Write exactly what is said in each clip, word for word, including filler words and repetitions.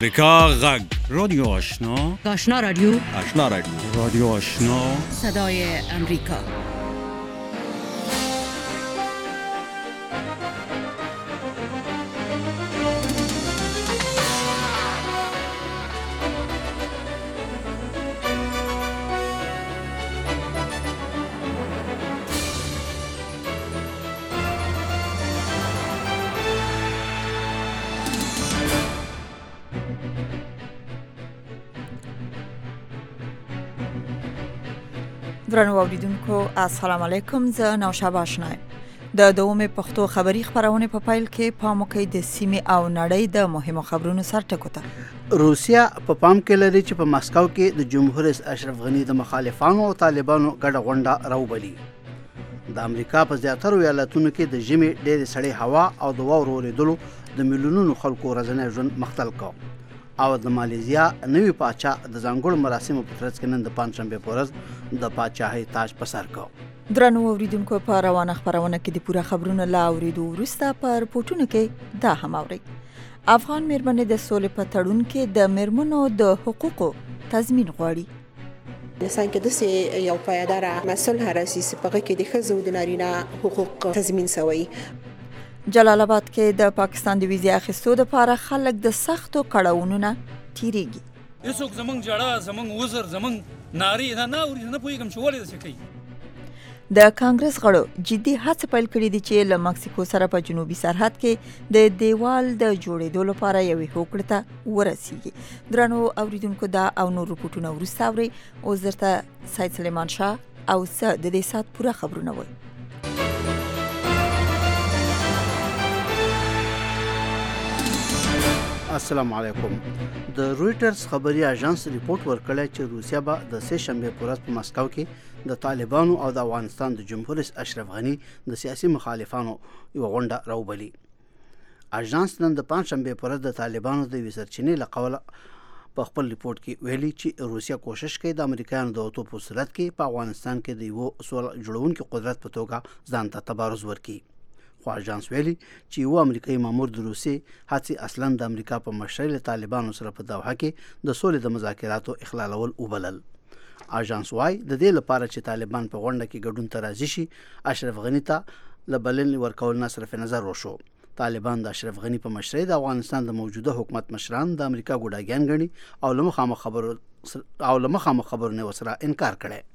امریکا غږ رادیو آشنا آشنا رادیو آشنا رادیو رادیو آشنا صدای امریکا. درنو اوریدونکو السلام علیکم. زه نوشابه آشنا یم. د دومې پښتو خبری خبرونه په پایل کې پام وکړئ د سیمې او نړۍ د مهمو خبرونو سر ټکو ته. روسیا په پام کې لري چې په مسکو کې د جمهور رئیس اشرف غنی د مخالفانو او طالبانو ګډه غونډه راوبلي. د امریکا په زیاترو ایالتونو کې د ژمي ډېرې سړې هوا او د واورو اورېدلو د میلیونونو خلکو ورځنی ژوند مختل کو. او د مالیزیا نوی پاچا د ځانګړو مراسمو په ترڅ کې نن د پنځشنبه په ورځ د پاچاهۍ تاج په سر کو. درنو اوریدونکو په روانه خبرونه کې د پوره خبرونو لا اوریدو وروسته په رپورټونو کې دا هم اورئ. افغان مېرمنې د سولې په تړون کې د مېرمنو د حقوقو تضمین غواړي. څنګه د سي یو پایدار مسؤل هراسي سپغه کې د ښځو د نارینه حقوق تضمین شوی. جلال آباد کې د پاکستان د ویزې اخیستو لپاره خلک د سختو کړاوونو نه تیریږي. هیڅوک زمونږ جړه زمونږ وزر زمونږ ناری نه نه اوري نه پوهېږم چې ولې داسې کوي. د کانګرس غړو جدي هڅې پیل کړې دي چې له مکسیکو سره په جنوبي سرحد کې د دیوال د جوړېدو لپاره یوې هوکړې ته ورسیږي. درنو اوریدونکو دا او نور رپورټونه وروسته اورئ. اوس درته سید سلیمان شاه او څه د دې ساعت پوره خبرونه وایي. السلام علیکم. د رویټرز خبري اژانس ریپورت ورکړی چې روسیا به د سه شنبه په ورځ په مسکو کې د طالبانو او د افغانستان د جمهور رئیس اشرف غنی د سیاسي مخالفانو یو غونډه راوبلي. اژانس نن د پنځشنبه په ورځ د طالبانو د وسرچینې لقوله په خپل ریپورت کې ویلي چې روسیا کوشش کوي د امریکایانو د وټو په صورت کې په افغانستان کې د یو سول جوړونکو قدرت په توګه ځان ته تبارز ورکړي. خو اژانس ویلي چې یو امریکایي مامور د روسي هڅې اصلا د امریکا په مشرۍ له طالبانو سره په دوحه کې د سولې د مذاکراتو اخلالول وبلل. اژانس وايي د دې لپاره چې طالبان په غونډه کې ګډون ته راضي شي اشرف غنی ته له بلنې ورکول نه صرف نظر وشو. طالبان د اشرف غنی په مشرۍ د افغانستان د موجوده حکومت مشران د امریکا ګوډاګیان ګڼي او له مخامخ خبرو او له مخامخ خبرونه وسره انکار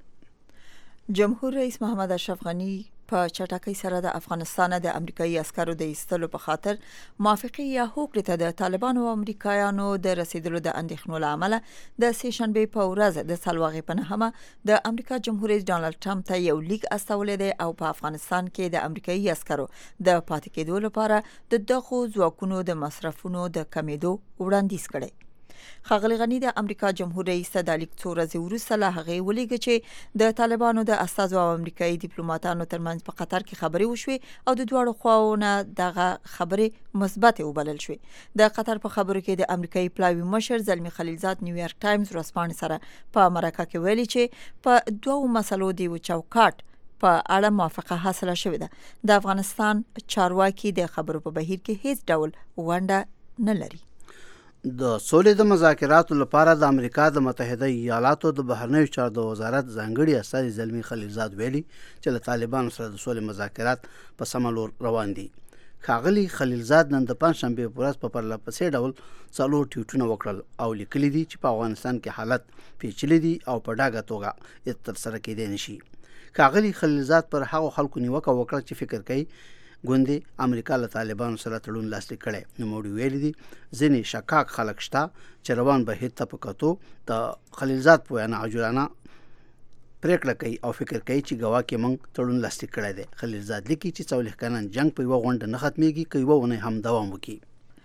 کړي. جمهور رئیس محمد اشرف غنی په چټکۍ سره د افغانستان د امریکایي عسکرو د ایستلو په خاطر موافقه یا هوکړې ته د طالبانو او امریکایانو د رسیدلو د اندېښنو له امله د سه شنبې په ورځ د سلواغې په نهمه د امریکا جمهور رئیس ډانلډ ټرمپ ته یو لیک استولی دی او په افغانستان کې د امریکایي عسکرو د پاتې کېدو لپاره د دغو ځواکونو د مصرفونو د کمیدو وړاندیز کړی. ښاغلی غنی د امریکا جمهور رئیس ته د لیک څو ورځې وروسته له هغې ولیږه چې د طالبانو د استازو او امریکایي ډیپلوماتانو ترمنځ په قطر کې خبرې وشوې او د دواړو خواوو نه دغه خبرې مثبتې وبلل شوې. د قطر په خبرو کې د امریکایي پلاوي مشر زلمي خلیلزاد نیویارک ټایمز ورځپاڼې سره په مرکه کې ویلي چې په دوو مسلو د یو چوکاټ په اړه موافقه حاصله شوې ده. د افغانستان چارواکي د خبرو په بهیر کې هیڅ ډول ونډه نه لري. د سولې د مذاکراتو لپاره د امریکا د متحده ایالاتو د بهرنیو چارو د وزارت ځانګړي استازي زلمي خلیلزاد ویلي چې له طالبانو سره د سولې مذاکرات په سمه لور روان دي. ښاغلي خلیلزاد نن د پنځشنبې په ورځ په پرله پسې ډول څلور ټویټونه وکړل او لیکلي دي چې په افغانستان کې حالت پیچلي دي او په ډاګه توګه ترسره کېدی نشي. ښاغلي خلیلزاد پر هغو خلکو نیوکه وکړه چې فکر کوي ګوندې امریکا له طالبانو سره تړون لاسلیک کړی. نوموړي ویلي دي ځینې شکاک خلک شته چې روان بهیر ته په کتو د خلیلزاد په وینا عجولانه پرېکړه کوي او فکر کوي چې ګواکې موږ تړون لاسلیک کړی دی. خلیلزاد لیکي چې څلوېښت کلن جنګ په یوه غونډه نه ختمېږي که یوه اونۍ هم دوام وکړي.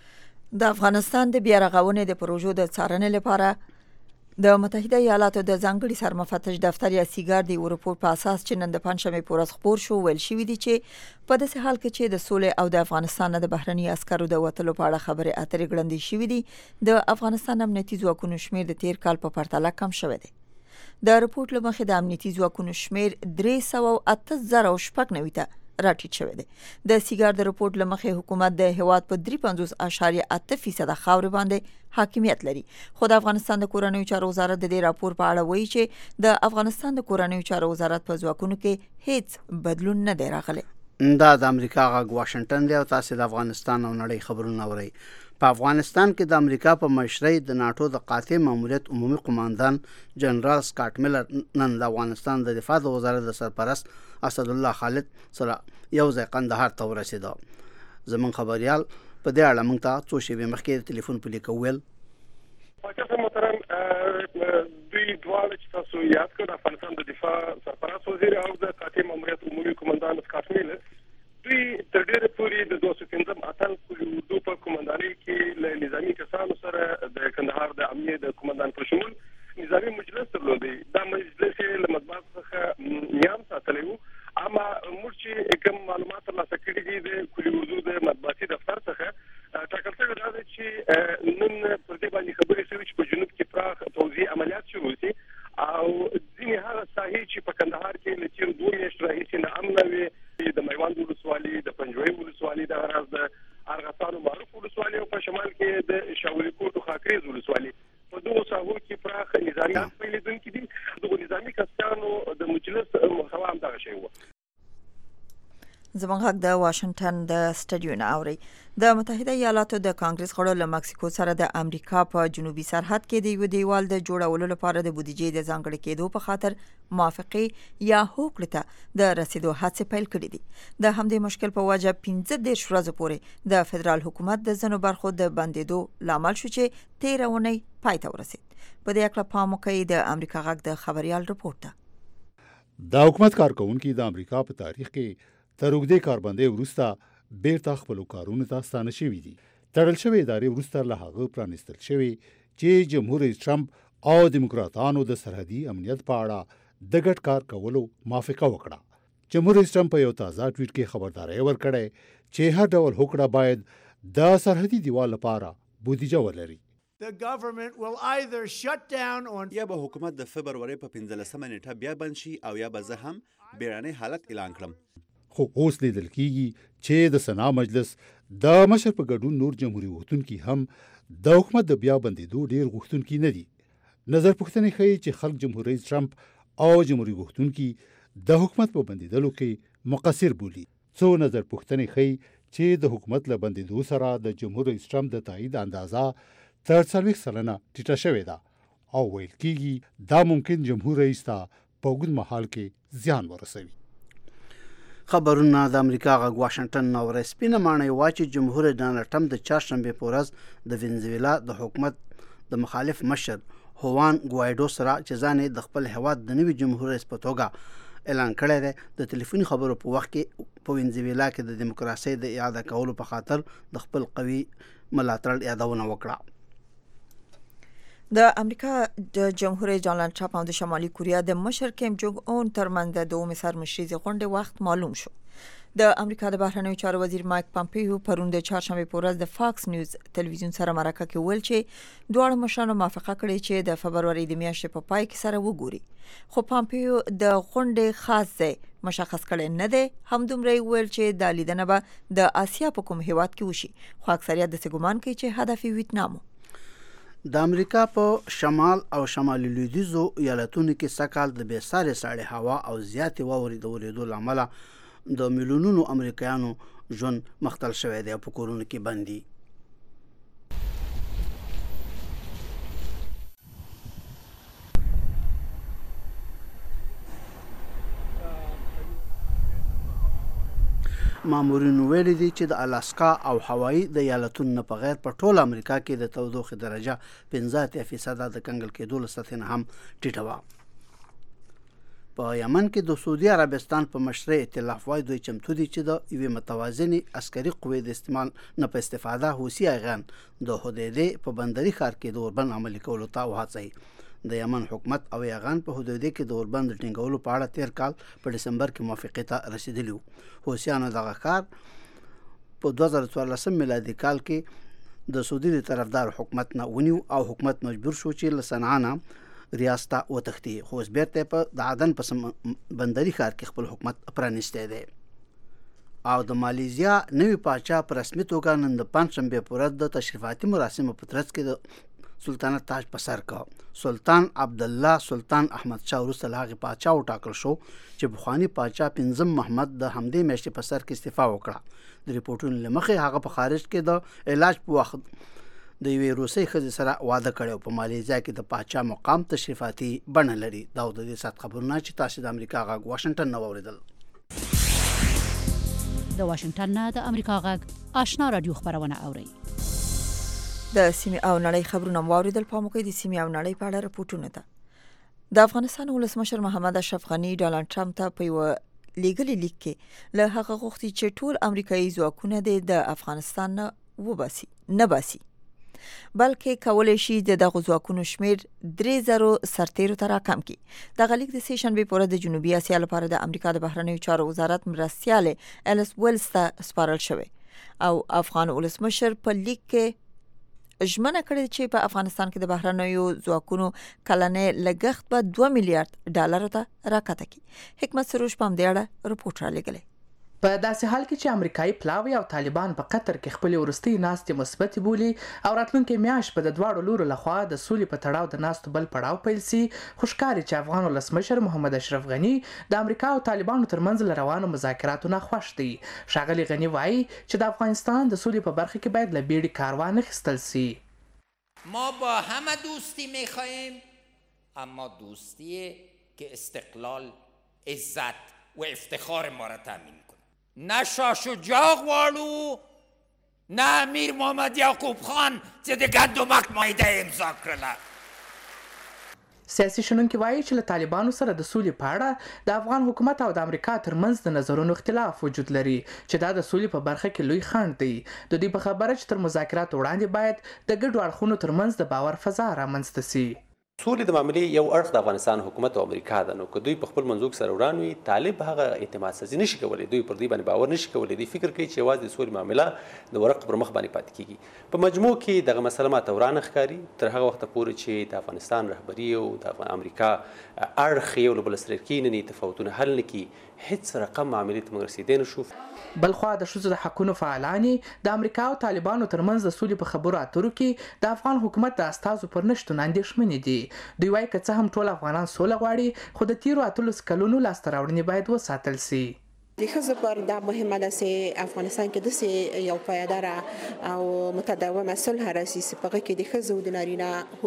د افغانستان د بیا رغونې د پروژو د څارنې لپاره د متحده ایالاتو د ځانګړي سرمفتش دفتر یا سیګار د اروپور په اساس چې نن د پنځشنبې په ورځ خپور شو ویل شوي دي چې په داسې حال کې چې د سولې او د افغانستان د بهرني عسکرو د وتلو په اړه خبرې اترې ګړندې شوي دي د افغانستان امنیتي ځواکونو شمیر د تیر کال په پرتله کم شوی دی. د رپورټ له مخې د امنیتي ځواکونو شمیر درې سوه او اته زره او شپږ نوي ته راټیټ شوی دی. د سیګار د رپورټ لمخې حکومت د هیواد په درې پنځوس اعشاریه اته فیصد خاورې باندې حاکمیت لري. خو د افغانستان د کورنیو چارو وزارت د دې راپور په اړه وایي چې د افغانستان د کورنیو چارو وزارت په ځواکونو کې هیڅ بدلون نه دی راغلی. دا د امریکا غږ واشنگټن دی او تاسو د افغانستان او نړۍ خبرونه اورئ. په افغانستان کې د امریکا په مشرۍ د ناتو د قاطع ماموریت عمومي قوماندان جنرال سکاټ میلر نن د افغانستان د دفاع د وزارت د سرپرست اسد الله خالد سره یو ځای قندهار ته ورسېده. زمون خبريال په دې اړه موږ ته څو شېبې مخکې ټلیفون په لیکو ویل پاکستان محترم دوی دواړه چې تاسو یاد کړئ د افغانستان د دفاع سرپرست وزیر او د قاطع ماموریت عمومي قوماندان سکاټ میلر دوی تر ډېره پورې د دوه سوه پنځم اتل اردو په قومندانۍ کې له نظامی کسانو سره د کندهار د امنیه د قومندان په شمول نظامی مجلس درلود. دا مجلس له مطبوعات څخه نیام ساتلی وو، اما موږ چې کوم معلومات ترلاسه کړي دي د کلي اردو د مطبوعاتي دفتر څخه ټاکل شوی دا دی چې نن پر دې باندې خبرې شوې چې په جنوب کې پراخ توزیع عملیات شروع شي او ځینې هغه ساحې چې په کندهار کې له تېرو دوه میاشتو راهیسې ناامنه وې، د میوند ولسوالي، د پنجوایي ولسوالي، د راز د ارغستان معروف ولسوالي او په شمال کې د شاولي کوټ او خاکریز ولسوالي په دغو ساحو کې پراخ نظامي پیلېدونکي دي. دغو نظامي کسانو د مجلس محتوا همدغه شی وه. زموږ حق د واشنگټن د سټډیو نه اوري. د متحده ایالاتو د کانګرس غړو له مکسیکو سره د امریکا په جنوبي سرحد کې د یو دیوال د جوړولو لپاره د بودیجې د ځانګړي کېدو په خاطر موافقه یا هوکړې ته د رسیدو هڅې پیل کړې دي. د همدې مشکل په وجه پنځه دېرش ورځې پورې د فدرال حکومت د ځینو برخو د بندېدو لامل شو چې تېره اونۍ پای ته ورسېد. په دې اړه پام وکړئ د امریکا غږ د خبريال رپورټ ته. د حکومت کارکونکو د امریکا په تاریخ کې تر اوږدې کاربندۍ وروسته بیرته خپلو کارونو ته ستانه شوي دي. تړل شوې ادارې وروسته له هغه پرانیستل شوې چې جمهور رئیس ټرمپ او دیموکراتانو د سرحدي امنیت په اړه د ګډ کار کولو موافقه وکړه. جمهور رئیس ټرمپ په یو تازه ټویټ کې خبرداری ورکړی چې هر ډول هوکړه باید د سرحدي دیوال لپاره بودیجه ولري. The government will either shut down on یا به حکومت د فبروري په پنځلسمه نیټه بیا بند شي او یا به زه هم بیړنی حالت اعلان کړم. خو اوس لیدل کېږي چې د سنا مجلس د مشر په ګډون نور جمهوریت غوښتونکي هم د حکومت د بیا بندېدو ډېر غوښتونکي نه دي. نظر پوښتنې ښیي چې خلک جمهور رئیس ټرمپ او جمهوریت غوښتونکي د حکومت په بندېدلو کې مقصر بولي. څو نظر پوښتنې ښیي چې د حکومت له بندېدو سره د جمهور رئیس ټرمپ د تایید اندازه تر څلوېښت سلنه ټیټه شوې ده او ویل کېږي دا ممکن جمهور رئیس ته په اوږد مهال کې زیان ورسوي. خبرونه د امریکا غږ واشنگټن نو ورسپینه معنی واچي جمهور ډانلډ ټرمپ د چهارشنبه په ورځ د وینزویلا د حکومت د مخالف مشر هوان ګوایډو سره چې ځان د خپل هواد د نوي جمهور رئیس په توګه اعلان کړی دی. د ټلیفوني خبرو په وخت کې په وینزویلا کې د دیموکراسي د اعاده کولو په خاطر د خپل قوي ملاتړ یادونه وکړه. د امریکا د جمهور رئیس ډانلډ ټرمپ او د شمالي کوریا د مشر کیم جونګ اون ترمنځ د دوه سرمشريزي غونډې وخت معلوم شو. د امریکا د بهرنیو چارو وزیر مایک پامپیو پرون د چهارشنبه په ورځ د فاکس نیوز ټلویزیون سره مرکه کې ویل چې دواړه مشرانو موافقه کړې چې د فبروري د میاشتې په پای کې سره وګوري. خو پامپیو د غونډې خاص ځای مشخص کړي نه دی. همدومره ویل چې د لیدنه به د آسیا په کوم هیواد کې وشي، خو اکثریت د ګمان کوي چې هدف ویتنام. د امریکا په شمال او شمالي لویدیځو ایالتونو کې سکهال د بې ساري سړې هوا او زیاتې واورې د ورېدو له امله د میلیونونو امریکایانو ژوند مختل شوی دی او په کورونو کې بند دي. مامورینو ویلي دي چې د الاسکا او هوایي د ایالتونو نه په غیر په ټول امریکا کې د تودوخې درجه پنځه اتیا فیصده د کنګل کېدو له سطحې نه هم ټیټه وه. په یمن کې د سعودي عربستان په مشرۍ ائتلاف وایي دوی چمتو دي چې د یوې متوازنې عسکري قوې د استعمال نه په استفاده حوثي ایغان د حدیدې په بندري ښار کې د اوربند عملي کولو ته وهڅوي. د یمن حکومت او ایغان په حدودې کې د اوربند ټینګولو په اړه تیر کال په دسمبر کې موافقې ته رسیدلی وو. حوثیانو دغه کار په دوه زره څوارلسم میلادي کال کې د سعودي د طرفدار حکومت نه ونیو او حکومت مجبور شو چې له صنعا نه ریاست ته وتښتي. خو اوس بیرته په د عدن په بندري ښار کې خپل حکومت پرانیستی دی. او د مالیزیا نوی پاچا په رسمي توګه نن د پنځشنبې په ورځ د تشریفاتي مراسمو په ترڅ کې د سلطنت تاج په سر کړ. سلطان عبدالله سلطان احمد شاه وروسته له هغې پاچا وټاکل شو چې پخواني پاچا پنځم محمد د همدې میاشتې په سر کې استعفا وکړه. د ریپورټونو له مخې هغه په خارج کې د علاج په وخت د یوې روسۍ ښځې سره واده کړی او په مالیزیا کې د پاچا مقام تشریفاتي بڼه لري. دا د دې سات خبرونه چې تاسو د امریکا غږ واشنگټن نه واورېدل. د واشنگټن نه د امریکا غږ آشنا رادیو خبرونه اوري. د سیمې او نړۍ خبرونه واوریدل. په موقع د سیمې او نړۍ په اړه رپورټونه ده. د افغانستان ولسمشر محمد اشرف غنی ډونالد ټرمپ ته په یو لیګل لیک کې له هغه غوښتي چې ټول امریکایي ځواکونه د افغانستان نه وباسي نه باسي بلکې کولای شي د دغه ځواکونو شمیر درې زره سرتیرو ته راکم کړي. دغه لیک د سه شنبې په ورځ د جنوبي اسیا لپاره د امریکا د بهرنیو چارو وزارت مرستیال الیس ویلز ته سپارل شوی او افغان ولسمشر په لیک کې ژمنه کړې چې په افغانستان کې د بهرنیو ځواکونو کلنې لګښت به دوه میلیارډ ډالر ته راکته کړي. حکمت سروش په همدې اړه رپورټ رالیږلی. په داسې حال کې چې امریکایي پلاوی او طالبان په قطر کې خپل ورستي ناستې مثبت بولي او راتلونکي میاشت په د دواړو لورو لخوا د سولې په تړاو د ناستو بل پړاو پیل سي، خوشکاري چې افغان ولسمشر محمد اشرف غنی د امریکا او طالبانو ترمنځ له روانو مذاکراتو نه خوښ دی. ښاغلي غنی وایي چې د افغانستان د سولې په برخه کې باید له بیړې کار وانخیستل سي. ما با همه دوستی میخواهیم، اما دوستی که استقلال، عزت و افتخار ما را تامین کنه. نه شاه شجاع غواړو، نه امیر محمد یعقوب خان چې د ګندمک معاهده امضا کړله. سیاسي شنونکي وایي چې له طالبانو سره د سولې په اړه د افغان حکومت او د امریکا ترمنځ د نظرونو اختلاف وجود لري چې دا د سولې په برخه کې لوی خنډ دی. د دوی په خبره چې تر مذاکراتو وړاندې باید د ګډو اړخونو ترمنځ د باور فضا رامنځته سي. سولې د معاملې یو اړخ د افغانستان حکومت او امریکا ده، نو که دوی په خپل منځوک سره وران وي، طالب هغه اعتماد سازي نشي کولی، دوی پر دوی باندې باور نشي کولی. دوی فکر کوي چې یوازې د سولې معامله د ورق پر مخ باندې پاتې کیږي. په مجموع کې دغه مسله ماته ورانه ښکاري تر هغه وخته پورې چې د افغانستان رهبري او د امریکا اړخ یو له بل سره کینې تفاوتونه حل نه کړي، هیڅ رقم معاملې ته موږ رسېدی نشو. بلخوا د ښځو د حقونو فعالانې د امریکا او طالبانو ترمنځ د سولې په خبرو اترو کې د افغان حکومت د استازو پر نشتون اندېښمنې دي. دوی وایي که څه هم ټول افغانان سوله غواړي، خو د تیرو اتلس کلونو لاسته راوړنې باید وساتل سي. د ښځو پر دا مهمه ده چې افغانستان کې داسې یو پایداره او متداومه صلح راسي چې په هغه کې د ښځو د نارینه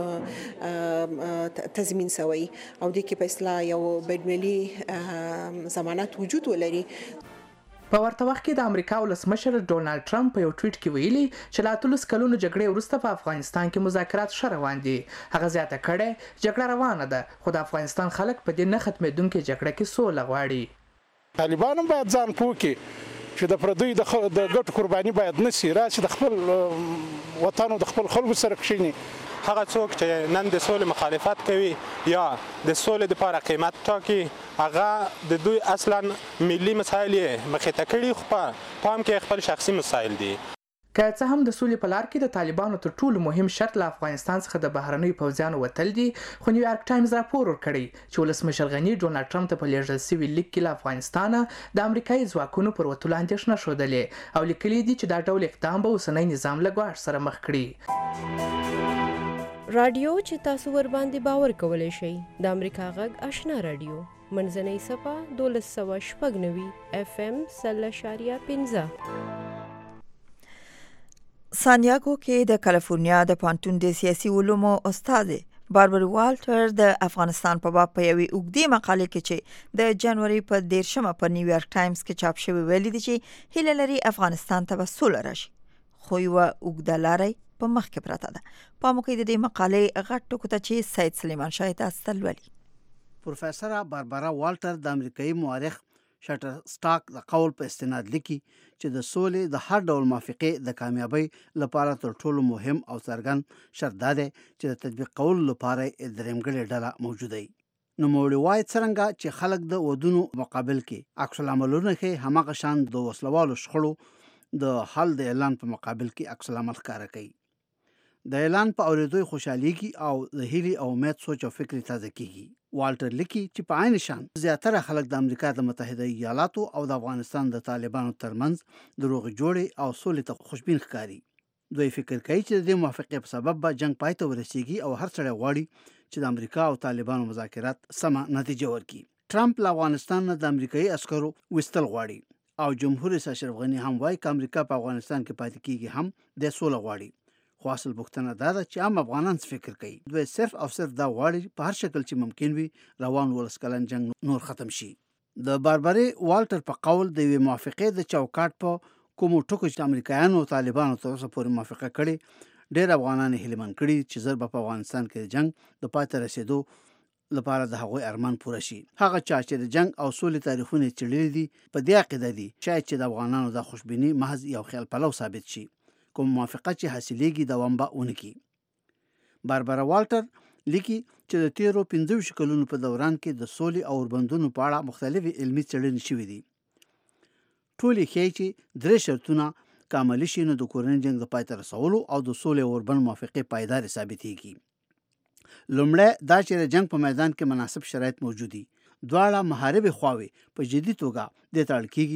حقوق تضمین شوی او د کې په اصطلاح یو بین‌المللي ضمانت وجود ولري. په ورته وخت کې د امریکا ولسمشر ډونالد ټرمپ په یو ټویټ کې ویلي چې له اتلس کلونو جګړې وروسته په افغانستان کې مذاکرات ښه روان دي. هغه زیاته کړې جګړه روانه ده، خو د افغانستان خلک په دې نه ختمېدونکې جګړه کې سوله غواړي. طالبان هم باید ځان پوه کړي چې د پردیو د ګټو قرباني باید نه سي، راشي د خپل وطن او د خپل خلکو سره کښېني. هغه څوک چې نن د سولې مخالفت کوي یا د سولې لپاره قیمت ټاکي، هغه د دوی اصلا ملي مسایل یې مخې ته کړي، خو په پام کې خپل شخصي مسایل دي. که څه هم د سولې په لار کې د طالبانو تر ټولو مهم شرط له افغانستان څخه د بهرنیو پوځیانو وتل دي، خو نیویارک ټایمز راپور ورکړی چې ولسمشر غني ډونالد ټرمپ ته په لیږل سوي لیک کې له افغانستانه د امریکایي ځواکونو پر وتلو اندېښنه ښودلې او لیکلي دي چې دا ډول اقدام به اوسنی نظام له ګواښ سره مخ کړي. رادیو چې تاسو ور باندې باور کولای شئ د امریکا غږ آشنا رادیو منځنۍ صفه دولس سوه شپږ نوي اف ام سل اشاریه پنځه. سانیاګو کې د کالیفورنیا د پانتون د سیاسي علومو استاد باربر والټر د افغانستان په باب په یوې اوږدې مقالې کې چې د جنوري په دیرشمه په نیویارک ټایمز کې چاپ شوی ویلي دي چې هیله لري افغانستان ته به سوله راشي، خو یوه اوږده لاره په مخ کې پراته ده. په موقع د دې مقالې غټ ټکو ته چې سید سلیمان شاه تاسو ته لولي. پروفیسور باربرا والټر د امریکایي مورخ شټر سټاک د قول په استناد لیکي چې د سولې د هر ډول موافقې د کامیابی لپاره تر ټولو مهم او څرګند شرط دا دی چې د تطبیق کولو لپاره درېمګړې ډله موجوده وي. نوموړي وایي څرنګه چې خلک د ودونو مقابل کې عکس العملونه ښیي، هماغه شان د وسلوالو شخړو د حل د اعلان په مقابل کې عکس العمل ښکاره کوي. د اعلان په اورېدو خوشحاليږي او د هیلې او امید سوچ او فکر تازه کیږي. والټر لیکي چې په عین شان زیاتره خلک د امریکا د متحده ایالاتو او د افغانستان د طالبانو ترمنځ د روغې جوړې او سولې ته خوشبین ښکاري. دوی فکر کوي چې د دې موافقې په سبب به جنگ پای ته ورسیږي او هر څړی غواړي چې د امریکا او طالبانو مذاکرات سمه نتیجه ورکړي. ټرمپ له افغانستان نه د امریکایي عسکرو وستل غواړي او جمهور رئیس اشرف غني هم وایي چې امریکا په افغانستان کې پاتې کیږي هم د سوله غواړي. خو اصل پوښتنه دا ده چې عام افغانان څه فکر کوي. دوی صرف او صرف دا غواړي په هر شکل چې ممکن وي روان ولس کلن جنگ نور ختم شي. د باربري والټر په قول د یوې موافقې د چوکاټ په کومو ټکو چې امریکایانو او طالبانو تر اوسه پورې موافقه کړې ډېر افغانان هیلهمن کړي چې زر به په افغانستان کې د جنگ د پای ته رسېدو لپاره د هغوی ارمان پوره شي. هغه چا چې د جنگ او سولې تاریخونه څېړلي دي په دې عقیده دي شاید چې د افغانانو د خوشبیني محض یو خیال پلو ثابت شي. کوم موافقه چې حاصلېږي دوام به ونه کړي. باربرا والټر لیکي چې د تیرو پنځه ویشت کلونو په دوران کې د سولې او اوربندونو په اړه مختلفې علمي څېړنې شوي دي. ټولې ښیي چې درې شرطونه که عملي شي نو د کورني جنګ د پای ته رسولو او د سولې او اوربند موافقې پایدارې ثابتېږي. لومړی دا چې د جنګ په میدان کې مناسب شرایط موجود دي. دواړه محاربې خواوې په جدي توګه دې ته اړ کېږي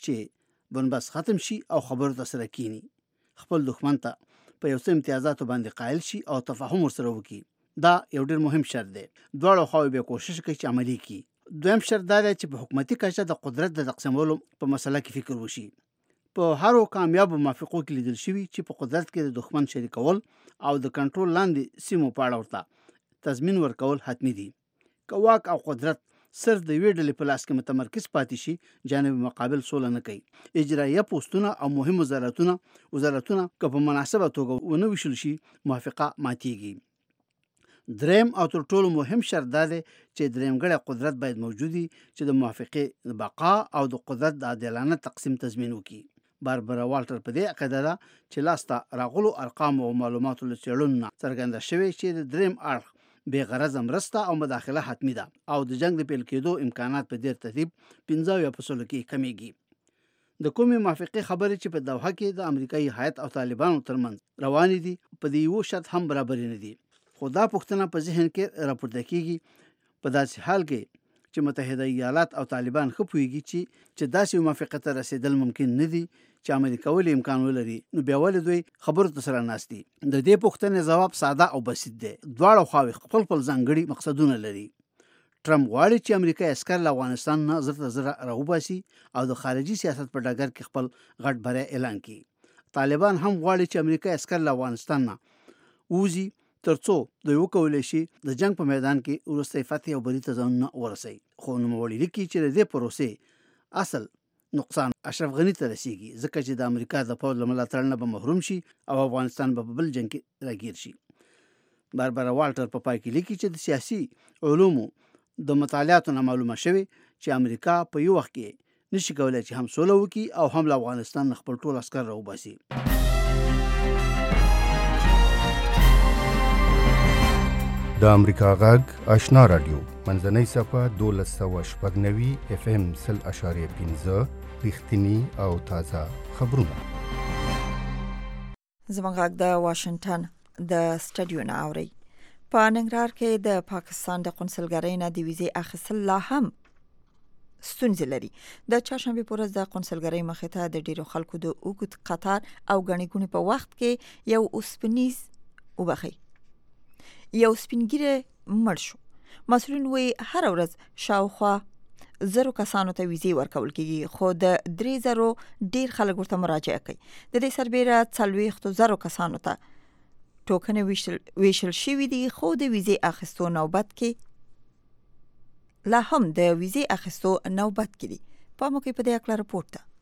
چې بنبست ختم شي او خبرو ته سره کینی، خپل دښمن ته په یو څه امتیازاتو باندې قایل شي او تفاهم ورسره وکړي. دا یو ډېر مهم شرط دی. دواړه خواوې به کوشش کوي چې عملي کړي. دویم شرط دا دی چې په حکومتي کچه د قدرت د تقسیمولو په مسله کې فکر وشي. په هرو کامیابو موافقو کې لیدل شوي چې په قدرت کې د دښمن شریکول او د کنټرول لاندې سیمو په اړه ورته تضمین ورکول حتمي دي. که واک او قدرت صرف د یوې ډلې په لاس کې متمرکز پاتې شي جانب مقابل سوله نه کوي. اجرایه پوستونه او مهم وزارتونه وزارتونه که په مناسبه توګه ونه ویشل شي موافقه ماتیږي. دریم او تر ټولو مهم شرط دا دی چې دریمګړی قدرت باید موجود وي چې د موافقې د بقا او د قدرت د عادلانه تقسیم تضمین وکړي. باربرا والټر په دې عقیده ده چې لاسته راغلو ارقامو او معلوماتو له څېړنو نه څرګنده شوې چې د دریم اړخ بې غرضه مرسته او مداخله حتمي ده او د جنگ د پیل کېدو امکانات په ډېر ترتیب پنځه اویا په سلو کې کمیږي. د کومې موافقې خبرې چې په دوحه کې د امریکایي هیات او طالبانو ترمنځ روانې دي په دې یو شرط هم برابرې نه دي. خو دا پوښتنه په ذهن کې راپورته کېږي په داسې حال کې چې متحده ایالات او طالبان ښه پوهېږي چې چې داسې موافقې ته رسېدل ممکن نه دي چې عملي کول امکان ولري، نو بیا ولې دوی خبرو ته سره ناست دي؟ د دې پوښتنې ځواب ساده او بسیط دی. دواړه خواوې خپل خپل ځانګړي مقصدونه لري. ټرمپ غواړي چې امریکایي عسکر له افغانستان نه زر ته زره راوباسي او د خارجي سیاست په ډګر کې خپل غټ بری اعلان کړي. طالبان هم غواړي چې امریکایي عسکر له افغانستان نه ووځي ترڅو دوی وکولی شي د جنگ په میدان کې وروستی فتح او بری ته ځانونه ورسوي. خو نوموړي لیکي چې د دې پروسې اصل نقصان اشرف غني ته رسیږي ځکه چې د امریکا د پوځ له ملاتړ نه به محروم شي او افغانستان به په بل جنگ کې راګیر شي. باربرا والټر په پای کې لیکي چې د سیاسي علومو د مطالعاتو نه معلومه شوې چې امریکا په یو وخت کې نشي کولی چې هم سوله وکړي او هم له افغانستان نه خپل ټول عسکر راوباسي. د امریکا غږ آشنا رادیو منځنۍ صفحه دولس سوه شپږ نوي اف ام سل اشاریه پنځه رښتیني او تازه خبرونه. زموږ غږ د واشنگټن د سټډیو نه اوري. په ننګرهار کې د پاکستان د قونسلګرۍ نه د ویزې اخیستل لا هم ستونزې لري. د چهارشنبې په ورځ د قونسلګرۍ مخې ته د ډیرو خلکو د اوږد قطار او ګڼې ګوڼې په وخت کې یو اوسپنیز وبخي یو سپینګیره مړ شو. مسؤلین وی هر ورځ شاوخوا زرو کسانو ته ویزې ورکول کیږي، خو د درې زرو ډیر خلک ورته مراجعه کوي. د دې سربیره څلوېښتو زرو کسانو ته ټوکنې ویشل ویشل شوي دي، خو د ویزې اخیستو نوبت کې لا هم د ویزې اخیستو نوبت کې دي. په موږ په دې اړه راپورټ ده.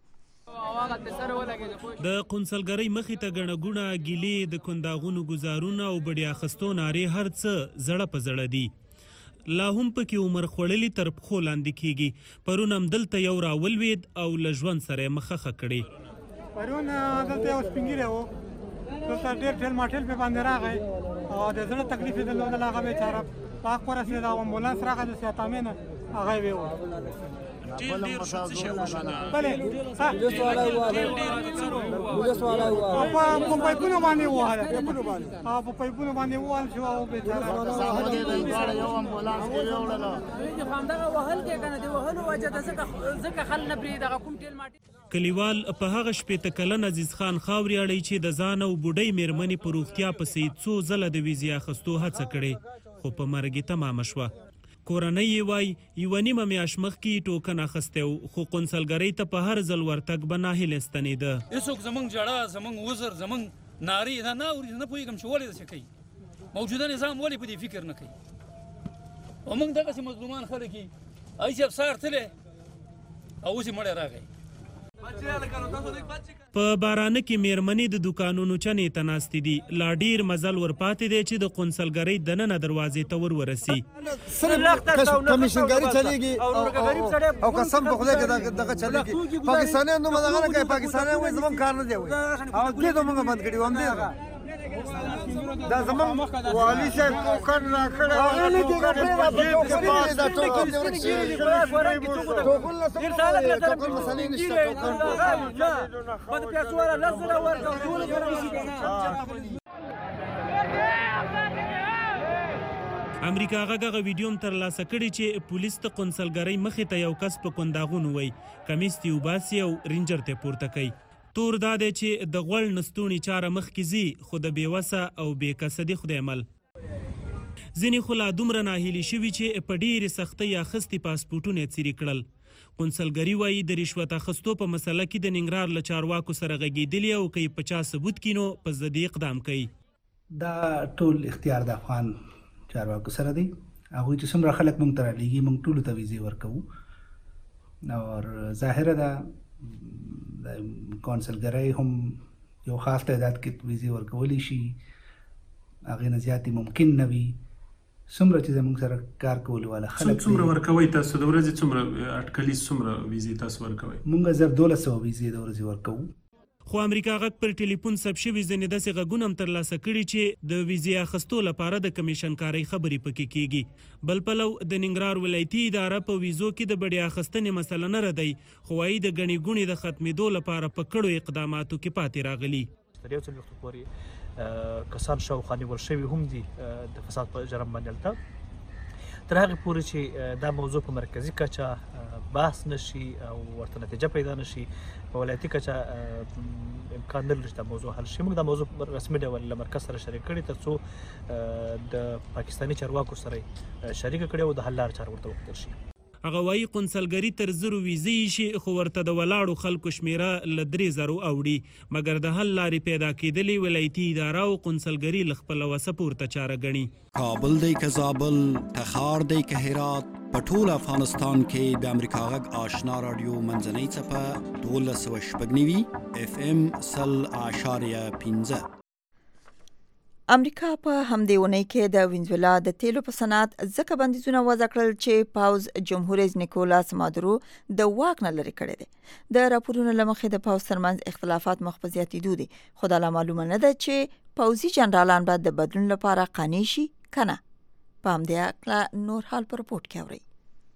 د قونسلګرۍ مخې ته ګڼه ګوڼه ګیلې د کنداغونو ګزارونه او بډې اخیستو نارې هر څه زړه په زړه دي. لا هم پکې عمر خوړلي تر پښو لاندې کېږي. پرون همدلته یو راولوید او له ژوند سره یې مخه کړې. پرون دلته یو سپین ږیری و، دلته ډېر ټیل ماټیل پې باندې راغی او د زړه تکلیف یې درلودل. هغه بېچاره په حق ورسېد او امبولانس راغی د سیاتامې نه هغه یې وویل ډېر ډېر شو څه شی خو شو ده بلې ډېر ډېر په پایپونو باندې ووهله په پایپونو باندې ووهل شو او بېچاره همدغه وهل کې که نه د وهلو وجه ده ځکه خل نه پرېږدي دغه کوم ټېل ماټېل کلیوال په هغه شپېته کلن عزیز خان خاورې اړوي چې د ځان او بوډۍ مېرمنې په روغتیا پسې څو ځله د ویزې اخیستو هڅه کړې خو په مرګ یې تمامه شوه کورنۍ یې وایي یوه نیمه میاشت مخکې ټوکن اخیستی و خو قونسلګرۍ ته په هر ځل ورتګ به ناهیلې ستنېده هېڅوک زموږ ژړا زموږ وزر زموږ نارې دا نه اوري نه پوهېږم چې ولې داسې کوي موجوده نظام ولې په دې فکر نه کوي او موږ دغسې مظلومان خلک یي ای صاحب سهار تللی او اوس یې مړی راغی په بارانه کې میرمنې د دوکانونو چنې ته ناستې دي لا ډېر مزل ورپاتې دی چې د قونسلګرۍ دننه دروازې ته ور ورسي کمیشنګري چلیږي او قسم په خدای کې دغه چلیږي پاکستانیان نومه دغه نه کوي پاکستانیان وایي زموږ کار نه دی وایي او دې ته موږ بند کړي وو همدې دا زموږ والي صاحب ټوکن راکړی ټوکن جیب کې پاس دا ټوکن دې ورک شي ټوکن له څه ټوکن مسلې نشته ټوکن بد پیسو والا لس زره ورکړه ټول امریکا هغه ویډیو هم ترلاسه کړی چې پولیس ته قونسلګرۍ مخې ته یو کس په کنداغونو وایي کمیس تې وباسي او رینجر ته پورته کوي تور دا دی چې د غوړ نستونې چاره مخکې ځي خو د بېوسه او بېکسه دي خدای مل ځینې خو لا دومره ناهیلي شوي چې په ډېرې سختۍ اخیستي پاسپورټونه یې څیرې کړل قونسلګري وایي د رشوت اخیستو په مسله کې د ننګرهار له چارواکو سره غږېدلي او که یې په چا ثبوت کړي نو په ضد اقدام کوي دا ټول اختیار د افغان چارواکو سره دی هغوی چې څومره خلک موږ ته رالیږي موږ ټولو ته ویزې ورکوو او ظاهره ده د کونسلګرۍ هم یو خاص تعداد کې ویزې ورکولی شي هغې نه زیاتې ممکن نه وي څومره چې زموږ سره کار کولو والا خلک څومره ورکوئ تاسو د ورځې څومره اټکلیز څومره ویزې تاسو ورکوئ موږ زر دولس سوه ویزې د ورځې ورکوو خو امریکا غږ پر ټلیفون ثبت شوي ځینې داسې غږونه هم ترلاسه کړي چې د ویزې اخیستو لپاره د کمیشن کارۍ خبرې پکې کیږي بل پلو د ننګرهار ولایتي اداره په ویزو کې د بډې اخیستنې مسله نه ردی خو وایي د ګڼې ګوڼې د ختمېدو لپاره په کړو اقداماتو کې پاتې راغلي تر یو څه وختو پورې کسان شاوخوا نیول شوي هم دي د فساد په جرم باندې هلته تر هغې پورې چې دا موضوع په مرکزي کچه بحث نشي او ورته نتیجه پیدا نشي په ولایتي کچه امکان نه لري چې دا موضوع حل شي موږ دا موضوع په رسمي ډول له مرکز سره شریک کړي تر څو د پاکستاني چارواکو سره شریکه کړي او د حل لارې چارې ورته وکتل شي هغه وایي قونسلګري تر زرو ویزې شي خو ورته د ولاړو خلکو شمیره له درې زرو اوړي مګر د حل لارې پیدا کېدلې ولایتي اداره او قونسلګري له خپله وسه پورته چاره ګڼي کابل دی که زابل تخار دی که هرات په ټول افغانستان کې د امریکا غږ آشنا راډیو منځنۍ څپه دولس سوه شپږ نوي اف ام سل اعشاریه پنځه امریکا په همدې اونۍ کې د وینزویلا د تیلو په صنعت ځکه بندیزونه وضع کړل چې پاوز جمهور رئیس نیکولاس مادورو د واک نه لرې کړی دی د راپورونو له مخې د پاوز ترمنځ اختلافات مخ په زیاتېدو دي خو دا لا معلومه نه ده چې پوځي جنرالان به د بدلون لپاره قانع شي که نه په همدې هکله نور حال په رپورټ کې اورئ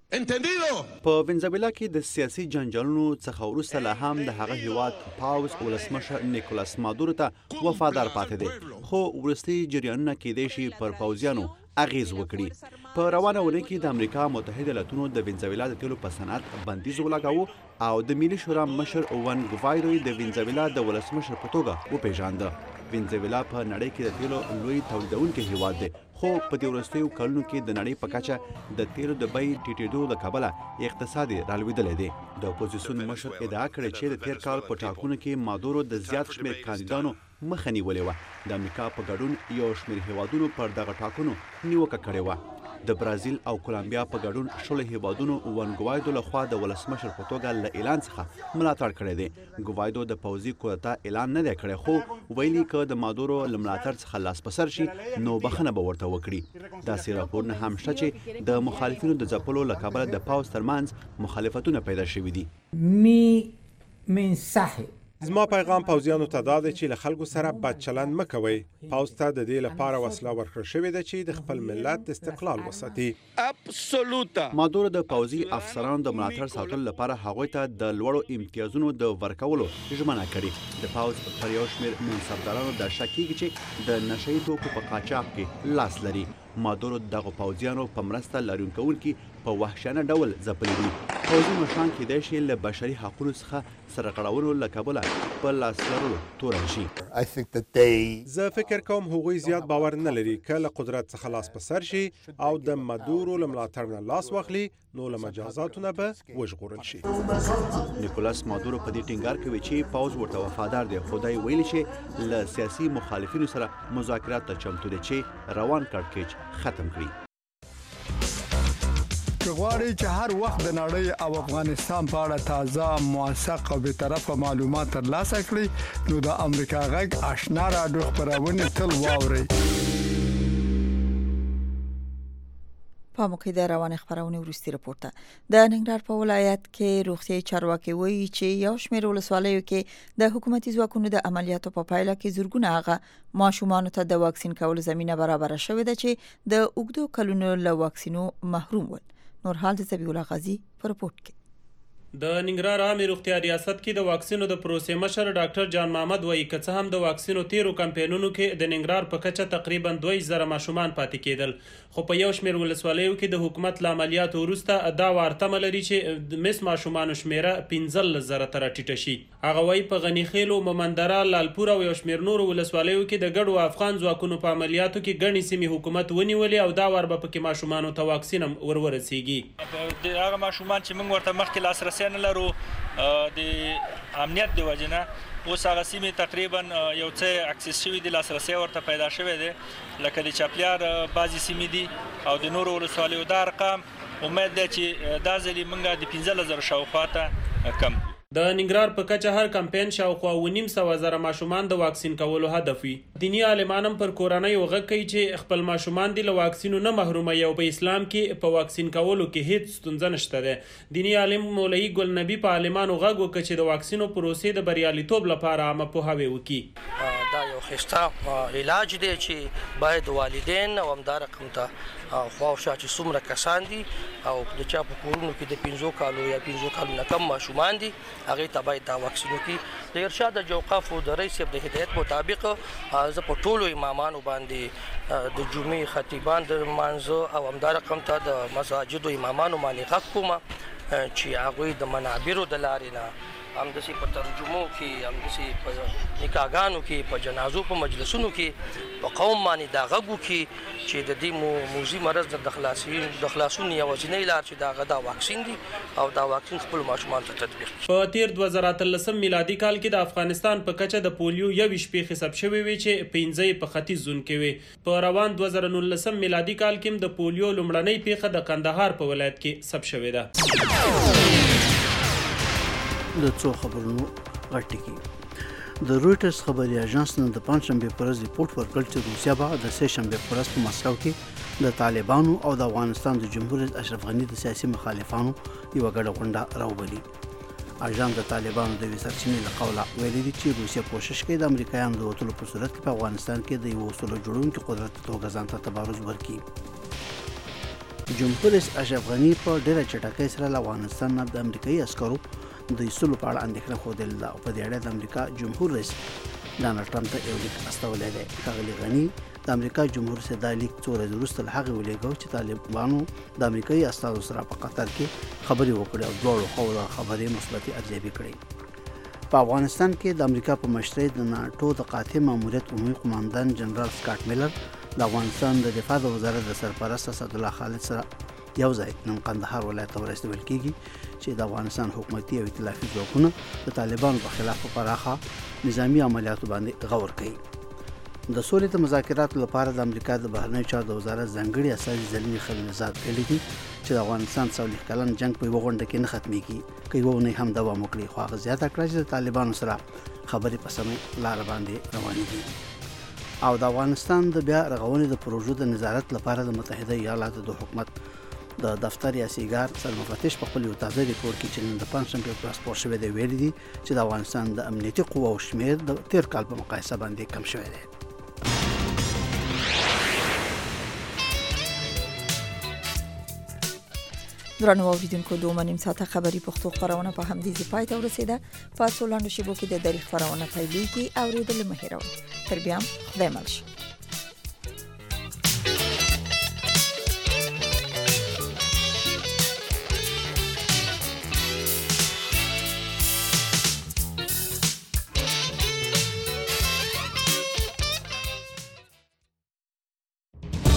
په وینزویلا کې د سیاسي جنجالونو څخه وروسته لا هم د هغه هیواد پاوز ولسمشر نیکولاس مادورو ته وفادار پاتې دی خو وروستي جریانونه کېدای شي پر پوځیانو اغیز وکړي په روانه اونۍ کې د امریکا متحده ایالاتونو د وینزویلا د تیلو په صنعت بندیز ولګاوه او د ملي شورا مشر وان ګوایدو د وینزویلا د ولسمشر په توګه وپېژانده وینزویلا په نړۍ کې د تیلو لوی تولیدونکی هیواد دی خو په دې وروستیو کلونو کې د نړۍ په کچه د تیلو د بیې ټیټېدو له کبله اقتصادي رالوېدلی دی د اپوزیسیون مشر ادعا کړې چې د تیر کال په ټاکنو کې مادورو د زیات شمېر کاندیدانو مخه نیولې وه د امریکا په ګډون یو شمېر هیوادونو پر دغه ټاکنو نیوکه کړې وه د برازیل او کولمبیا په ګډون شلو هیوادونو وان ګوایدو لخوا د ولسمشر په توګه له اعلان څخه ملاتړ کړی دی ګوایدو د پوځي کودتا اعلان نه دی کړی خو ویلي که د مادورو له ملاتړ څخه لاس په سر شي نو بخښنه به ورته وکړي داسې راپورونه هم شته چې د مخالفینو د ځپلو له کبله د پوځ ترمنځ مخالفتونه پیدا شوي دي Mi mensaje زما پیغام پوځیانو ته دا دی چې له خلکو سره بد چلند مه کوئ. پوځ ته د دې لپاره وسله ورکړل شوې ده چې د خپل ملت استقلال وساتي. مادور د پوځي افسرانو د ملاتړ ساتلو لپاره هغوی ته د لوړو امتیازونو د ورکولو ژمنه کړې. د پوځ پر یو شمېر منصبدارانو دا شک کېږي چې د نشه یي توکو په قاچاق کې لاس لري. مادور دغه پوځیانو په مرسته لرونکي په وحشیانه ډول ځپلي دي. پوځي مشران کېدای شي له بشري حقونو څخه سرغړونو له کبله په لاس لرلو تورن شي. زه فکر کوم هغوی زیات باور نه لري که له قدرت څخه لاس په سر شي او د مادورو له ملاتړ نه لاس واخلي نو له مجازاتو نه به وژغورل شي. نیکولاس مادورو په دې ټینګار کوي چې پوځ ورته وفادار دی. خدای ویلي چې له سیاسي مخالفینو سره مذاکرات ته چمتو دی چې روان کړکېچ ختم کړي. که غواړئ چې هر وخت د نړۍ او افغانستان په اړه تازه موثق او بیطرفه معلومات ترلاسه کړئ نو د امریکا غږ آشنا راډیو خپرونې تل واورئ. په موقع د روانې خبرونه وروستي راپور ته د ننګرهار په ولایت کې روغتیايي چارواکي وایي چې یو شمېر ولسوالیو کې د حکومتي ځواکونو د عملیاتو په پایله کې زرګونه هغه ماشومان ته د واکسین کولو زمينه برابر شوې ده چې د اوږدو کلونو له واکسینو محروم ول. نور حال د زبیح الله غازی په رپورت کې. د ننګرهار عامه روغتیا ریاست کې د واکسینو د پروسې مشر ډاکټر جان محمد وایي که څه هم د واکسینو تیرو کمپاینونو کې د ننګرهار په کچه تقریبا دوه زره ماشومان پاتې کېدل خو په یو شمېر ولسوالیو کې د حکومت له عملیاتو وروسته دا وارتمه لري چې د مس ماشومانو شمیره پنځلس زره ته راټیټه شي. هغه وایي په غنیخیلو، مومندره، لالپور او یو شمېر نورو ولسوالیو کې د ګډو افغان ځواکونو په عملیاتو کې ګڼې سیمې حکومت ونیولې او دا وار به پکې ماشومانو ته واکسین هم ور ورسیږي. د هغه ماشومان چې موږ ورته مخکې لاسرسی نه لرو د امنیت د وجنه اوس هغه سیمې تقریبا یو څه اکسس شوي دي، لاسرسی ورته پیدا شوی دی لکه د چاپلیار بعضې سیمې دي او د نورو ولسوالیو دا ارقام امید دی چې دا ځلې موږ د پنځلس زره شاوخوا ته کم کړو. د ننګرهار په کچه هر کمپاین شاوخوا اوه نیم سوه زره ماشومان د واکسین کولو هدف وي. دیني عالمان هم پر کورنۍ غږ کوي چې خپل ماشومان دي له واکسینو نه محروموي او په اسلام کې په واکسین کولو کې هیڅ ستونزه نشته ده. دیني عالم مولوي ګل نبی په عالمانو غږ وکړ چې د واکسینو پروسې د بریالیتوب لپاره عامه پوهاوی وکړي. دا یو ښایسته علاج دی چې باید والدین او همدارقم ته خواوشا چې څومره کسان دي او د چا په کورونو کې د پنځو کالو یا پنځو کالو نه کم ماشومان دي هغې ته باید دا واکسین وکړي. د ارشاد جوقاف د رئیس صاحب د هدایت مطابق زه په ټولو امامانو باندې د جمعې خطیبان د لمانځه او همدارقم ته د مساجدو امامانو باندې غږ کوم چې هغوی د منابرو د لارې نه همداسې په ترجمو کې، همداسې په نکاحګانو کې، په جنازو په مجلسونو کې په قوم باندې دا غږ وکړي چې د دې موذي مرض د خلاصون یوازینۍ لار چې د هغه دا واکسین دي او دا واکسین خپلو ماشومانو ته تطبیق کړي. په تیر دوه زره اتلسم میلادي کال کې د افغانستان په کچه د پولیو یویشت پیښې ثبت شوې وې چې پنځه یې په ختیځ زون کې وې. په روان دوه زره نولسم میلادي کال کې هم د پولیو لومړنۍ پیښه د کندهار په ولایت کې ثبت شوې ده. د څو خبرونو غټکی د رويټرز خبري اژانس نن د پنځشنبه پر ورځ ریپورت ورکړ چې روسیا به د سه شنبه پر ورځ په مسکو کې د طالبانو او د افغانستان د جمهور رئیس اشرف غنی د سیاسي مخالفانو یو غړ غونډه راوبلي. اژانس د طالبانو د وسرچینې له قوله ویلي دي چې روسیا کوشش کوي د امریکایانو د وټلو په صورت کې په افغانستان کې د یو اصول جوړونکو قدرت توګه ځان ته تبارز ورکړي. جمهور رئیس اشرف غنی په ډېره چټکۍ سره له افغانستان نه د امریکایي عسکرو د ایستلو په اړه اندېښنه ښودلې ده او په دې اړه د امریکا جمهور رئیس ډانلډ ټرمپ ته یو لیک استولی دی. ښاغلي غني د امریکا جمهور رئیس دا لیک څو ورځې وروسته له هغې ولېږه چې طالبانو د امریکایي استازو سره په قطر کې خبرې وکړې او دواړو خواو د خبرې مثبتې ارزیابي کړې. په افغانستان کې د امریکا په مشرۍ د ناټو د قاطع ماموریت عمومي قماندان جنرال سکاټ میلر د افغانستان د دفاع د وزارت د سرپرست اسدالله خالد سره یو ځای نن قندهار ولایت ته ورسول کېږي چې د افغانستان حکومتي او ائتلافي ځواکونه د طالبانو په خلاف په پراخه نظامی عملیاتو باندې غور کوي. د سولې د مذاکراتو لپاره د امریکا د بهرنیو چارو د وزارت ځانګړي استازي زلمي خلیلزاد ویلي دي چې د افغانستان څلوېښت کلن جنګ په یوه غونډه کې نه ختمېږي که یوه اونۍ هم دوام وکړي. خو هغه زیاته کړه چې د طالبانو سره خبرې په سمه لاره باندې روانې دي او د افغانستان د بیا رغونې د پروژو د نظارت لپاره د متحده ایالاتو د حکومت د دفتر یا سیګار سرمفتش په خپل یو تازه ریپورت کې چې نن د پنځشنبه ورځ خپور شوی دی ویلي دي چې د افغانستان د امنیتي قواو شمیر د تیر کال په مقایسه باندې کم شوی دی. درنو اوریدونکو دوه نیم ساعته خبری پښتو خبرونه په همدې ځای پای ته ورسیده. په سولانو شیبو کې د دریغ خبرونه پیلېږي. اوریدل مه هېروئ. تر بیا خدای مل شه.